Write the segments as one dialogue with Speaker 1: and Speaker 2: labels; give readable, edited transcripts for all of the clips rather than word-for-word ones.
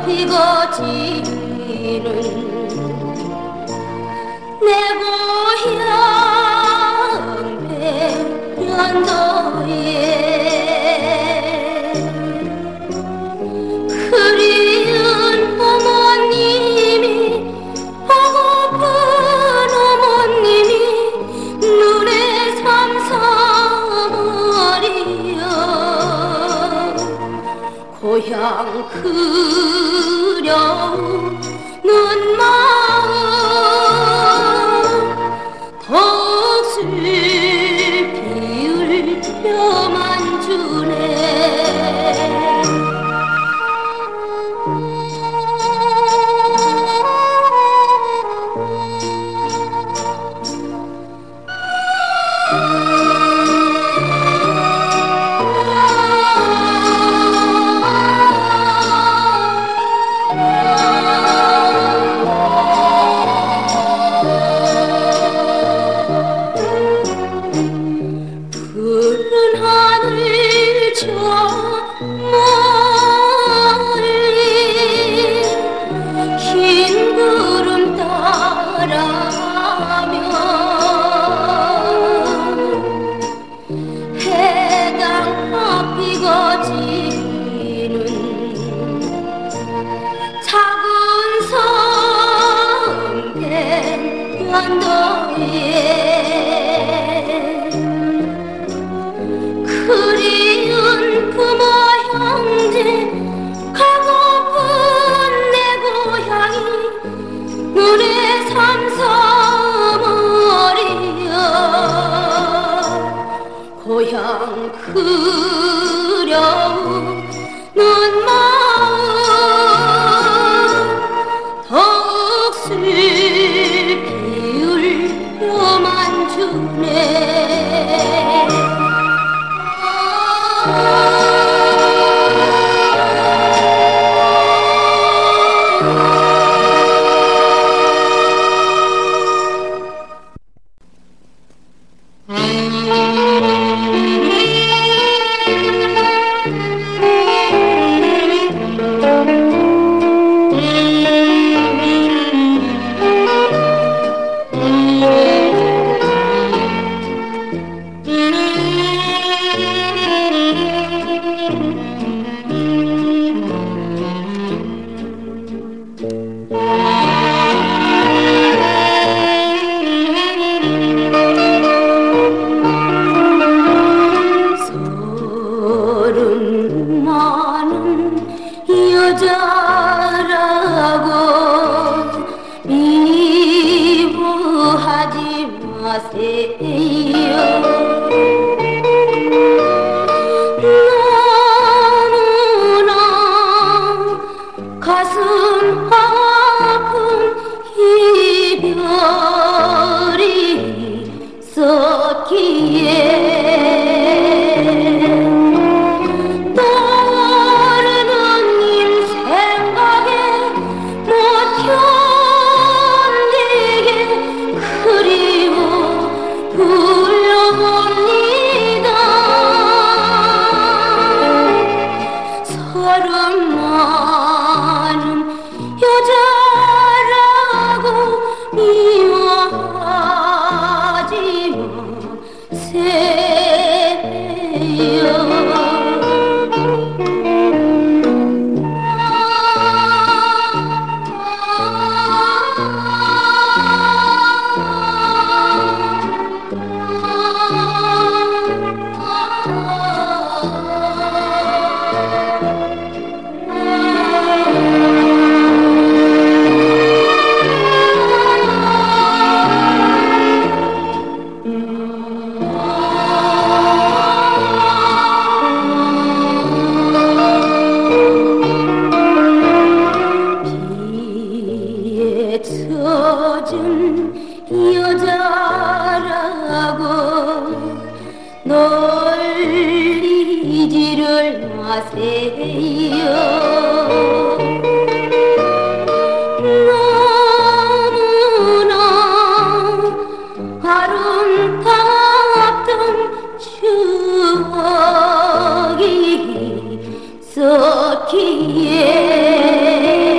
Speaker 1: 피고 지는 내 고향 백년도에 그리운 어머님이 보고픈 어머님이 눈에 삼삼하리여 고향 그려오는 마음 더욱 슬피 울며만 주네. 푸른 하늘 저 멀리 긴 구름 따라가며 해가 피고 지는 작은 섬 백년도에 그리운 부모 형제 가고픈 내 고향이 눈에 삼삼하리여 고향 그려오는 마음 더욱 슬피 울며만 주네. 서른 많은 여자라고 미워하지 마세요. 너무나 가슴 아픈 이별이 있었기에 떠오르는 일 생각에 못 견디게 그리워 불러봅니다. 서른 많은 여자라고 미워하지 마세요. 젖은 여자라고 놀리지를 마세요. 너무나 아름답던 추억이 있었기에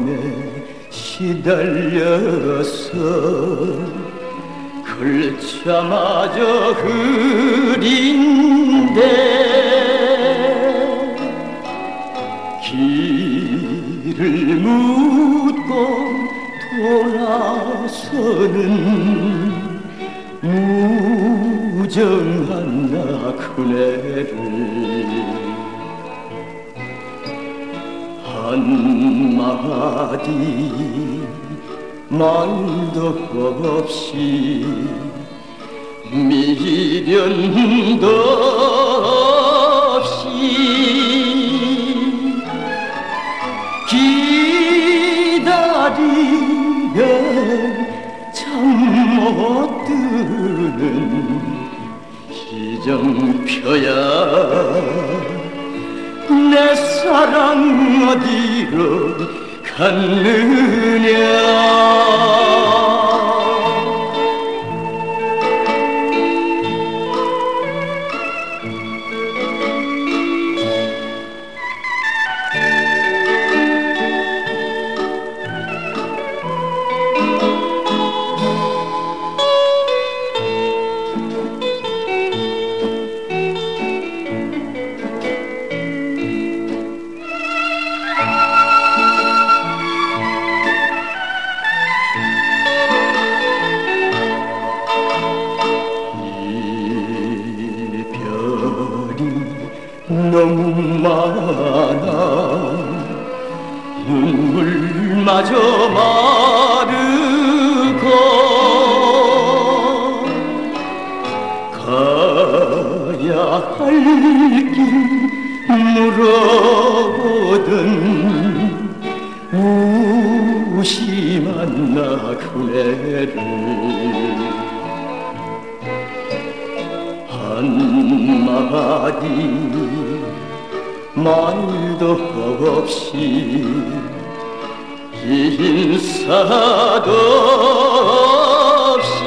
Speaker 2: 시달려서 글자마저 흐린데 길을 묻고 돌아서는 무정한 나 그네를 한마디 말도 없이 미련도 없이 기다리면 잠 못 드는 희정표야 내 사랑 어디로 갔느냐. 너무 많아 눈물마저 마르고 가야 할 길 물어보던 무심한 나 그네를 한마디 말도 없이 인사도 없이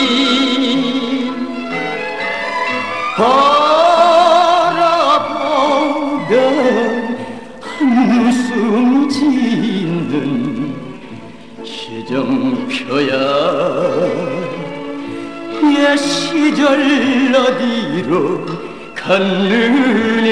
Speaker 2: 바라보면 한숨 짓는 희정표야 옛 시절 어디로 갔느냐.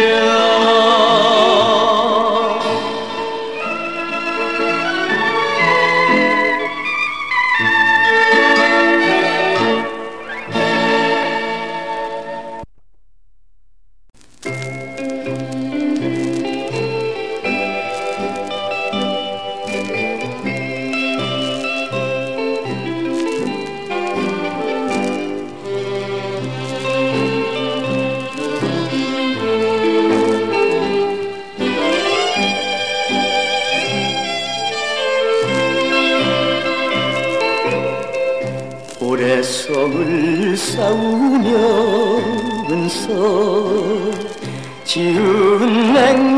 Speaker 2: 오래성을 쌓으면서 지은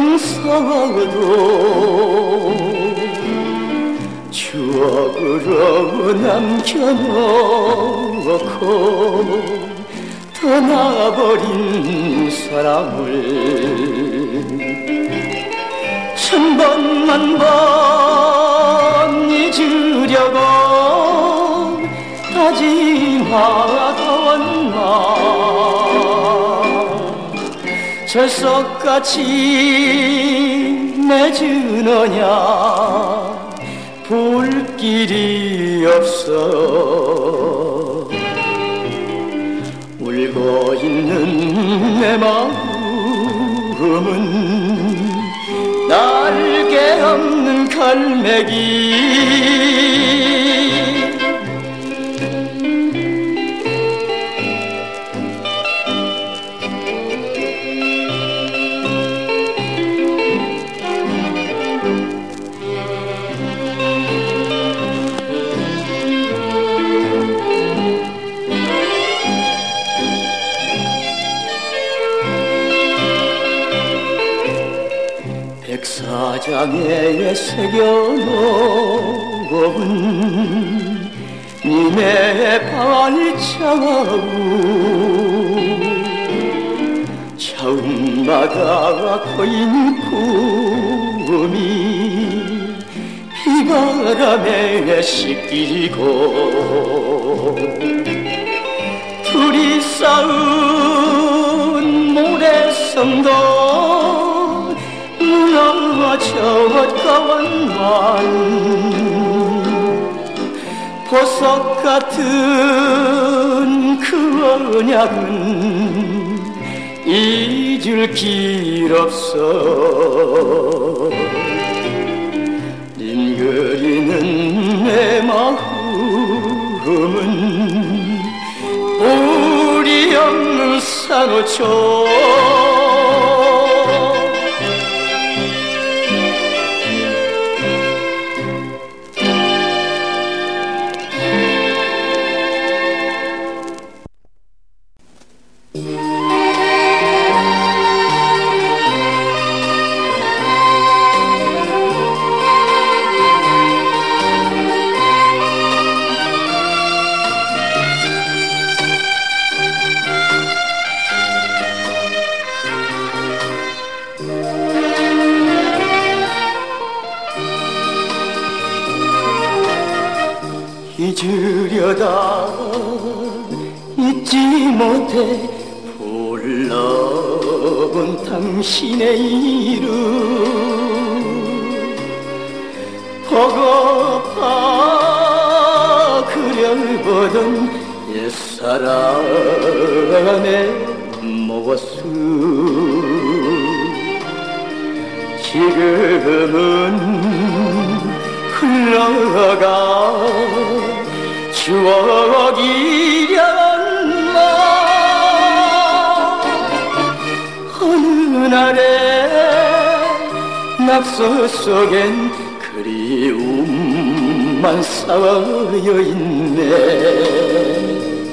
Speaker 2: 냉서도 추억으로 남겨놓고 떠나버린 사람을 천번 만번 잊으려고 다짐하던 마 철석같이 맺으느냐 볼 길이 없어 울고 있는 내 마음은 날개 없는 갈매기 백사장에 새겨놓은 님의 발자국 처음마다 거인 꿈이 바람에 씻기고 둘이 쌓은 모래성도 무너졌건만 보석 같은 그 언약은 잊을 길 없어. 링거리는 내 마음은 우리 없는 산호초. 잊으려다 잊지 못해 불러본 당신의 이름 버거파 그려보던 옛사람의 모습 지금은 흘러가 추억이련마. 어느 날에 낙서 속엔 그리움만 쌓여 있네.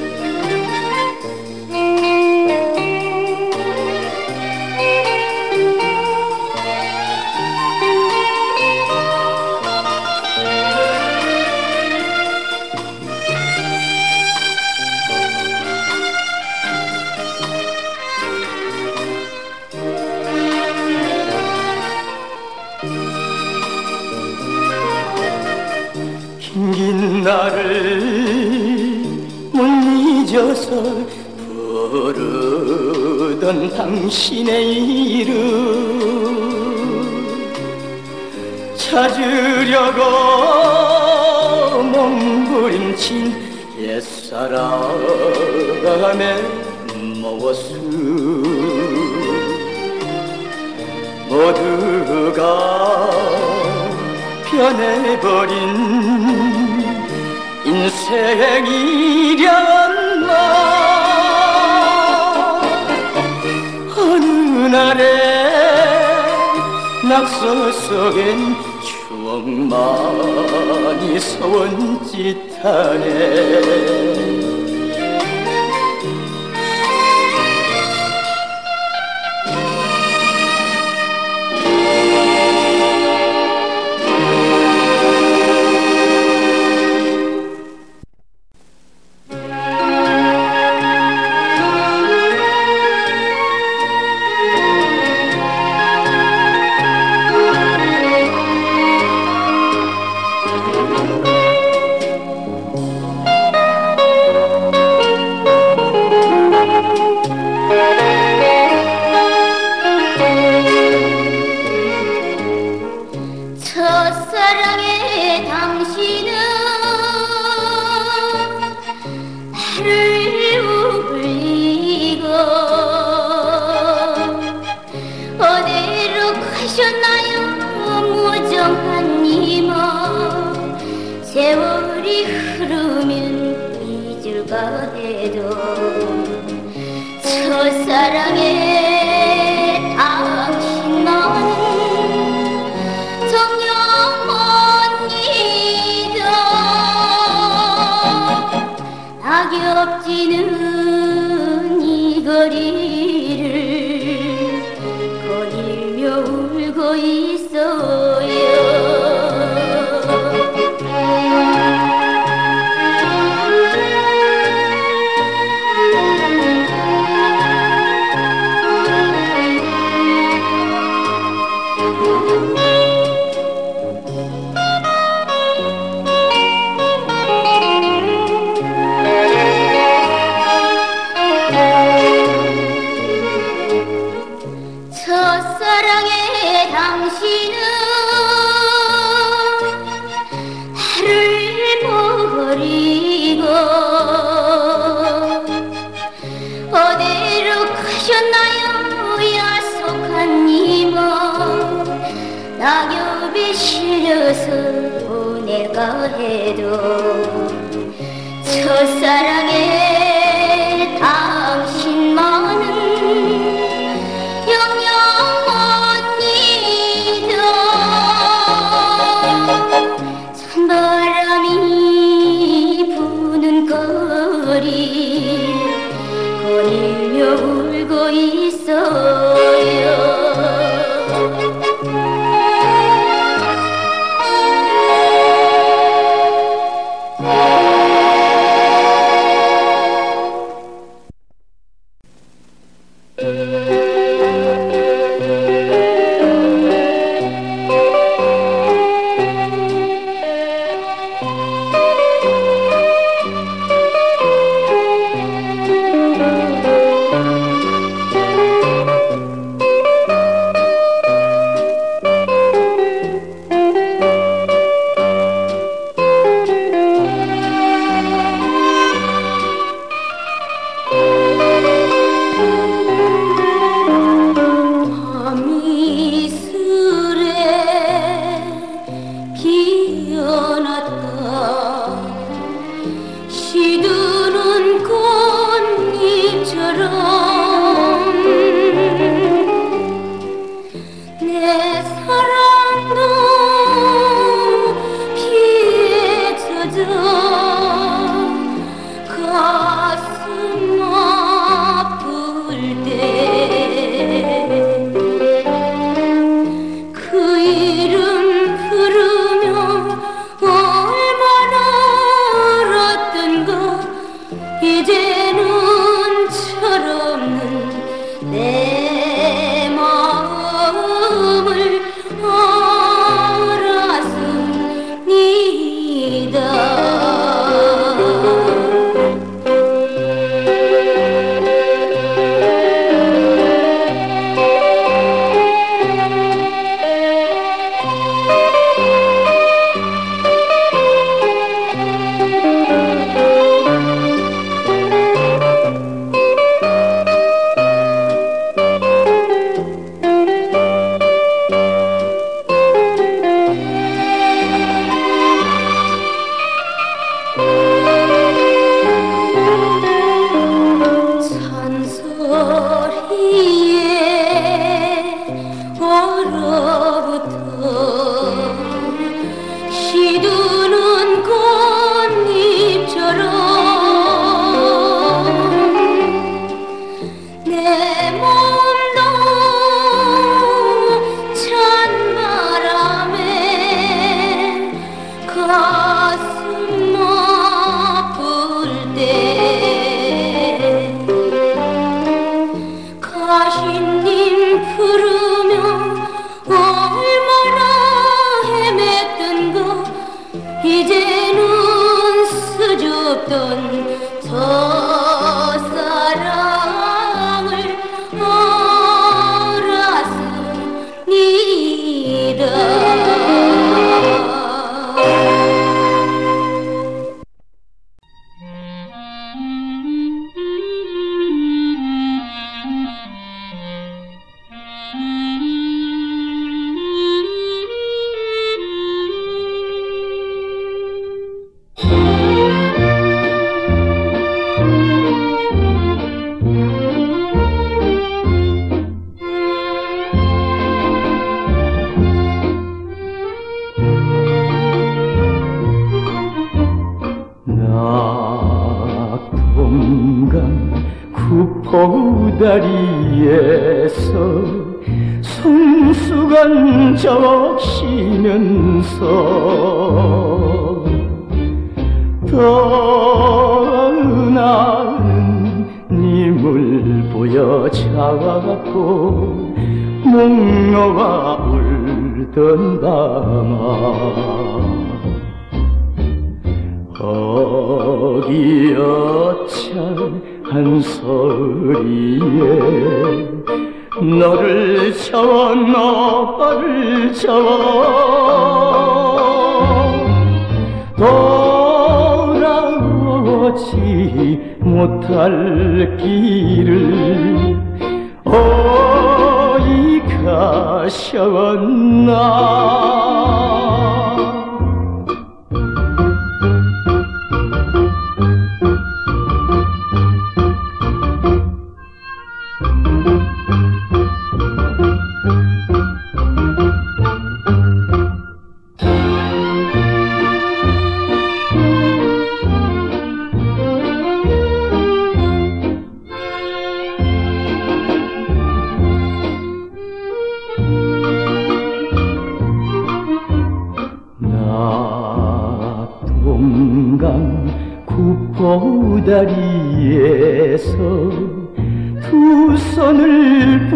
Speaker 2: 긴 나를 못 잊어서 부르던 당신의 이름 찾으려고 몸부림친 옛사람의 모습 모두가 변해버린 인생이련마. 어느 날에 낙서 속엔 추억만이 서원짓하네.
Speaker 1: 첫사랑의 당신은 나를 울리고 어디로 가셨나요 무정한 이모. 세월이 흐르면 잊을까 해도 첫사랑의 당신만은 정녕 못 잊어. 낙엽지는 이 거리를 거닐며 울고 있어요. 낙엽이 실려서 보낼까 해도 첫사랑의 당신만은 영영 언니다. 찬바람이 부는 거리 거닐며 울고 있어요.
Speaker 2: 구포다리에서 손수건 적시면서 떠나는 님을 보여잡고 목놓아 울던 밤아 어기여찬 소리에 너를 채워 너를 채워 돌아오지 못할 길을 어이가 가셨나. 동강 굿보다리에서 두 손을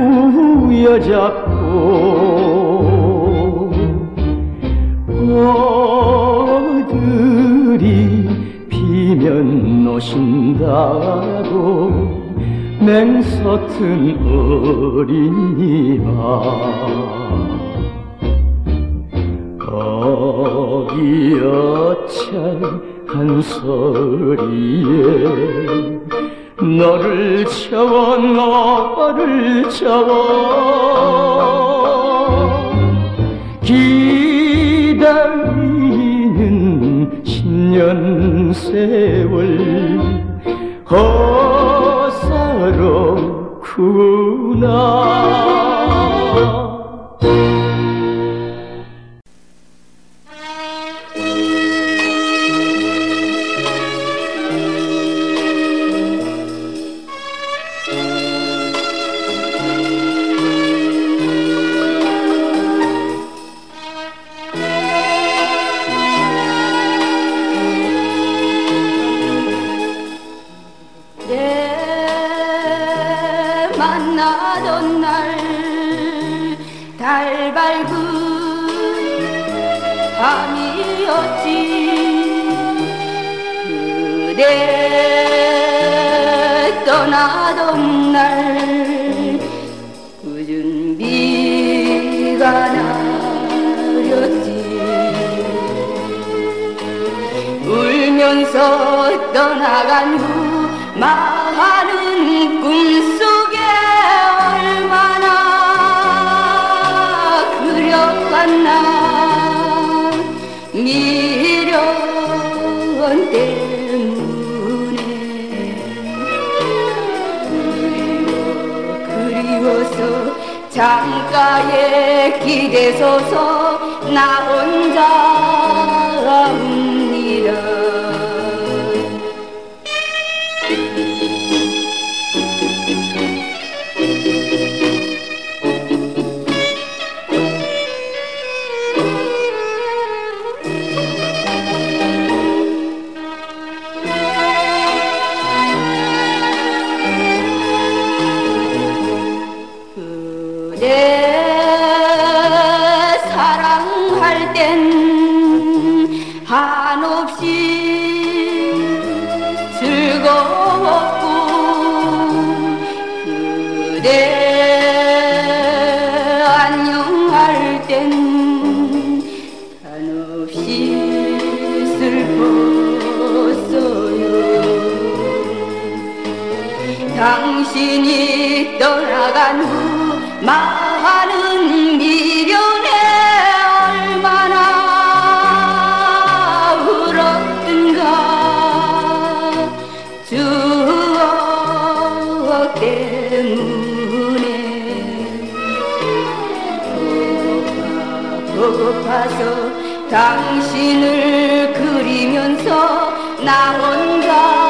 Speaker 2: 부여잡고 어들이 피면 노신다고 맹서튼 어린이마 거기 어창한 소리에 너를 채워 너를 채워 기다리는 10년 세월 허사롭구나.
Speaker 1: 만나던 날 달 밝은 밤이었지. 그대 떠나던 날 굳은 비가 내렸지. 울면서 떠나간 후 많은 꿈속에 얼마나 그려왔나. 미련 때문에 그리워서 창가에 기대서서 나 혼자 웁니다. 사랑할 땐 한없이 즐거웠고 그대 안녕할 땐 한없이 슬펐어요. 당신이 떠나간 후 많은 미련에 얼마나 울었던가. 추억 때문에 고파서 당신을 그리면서 나 혼자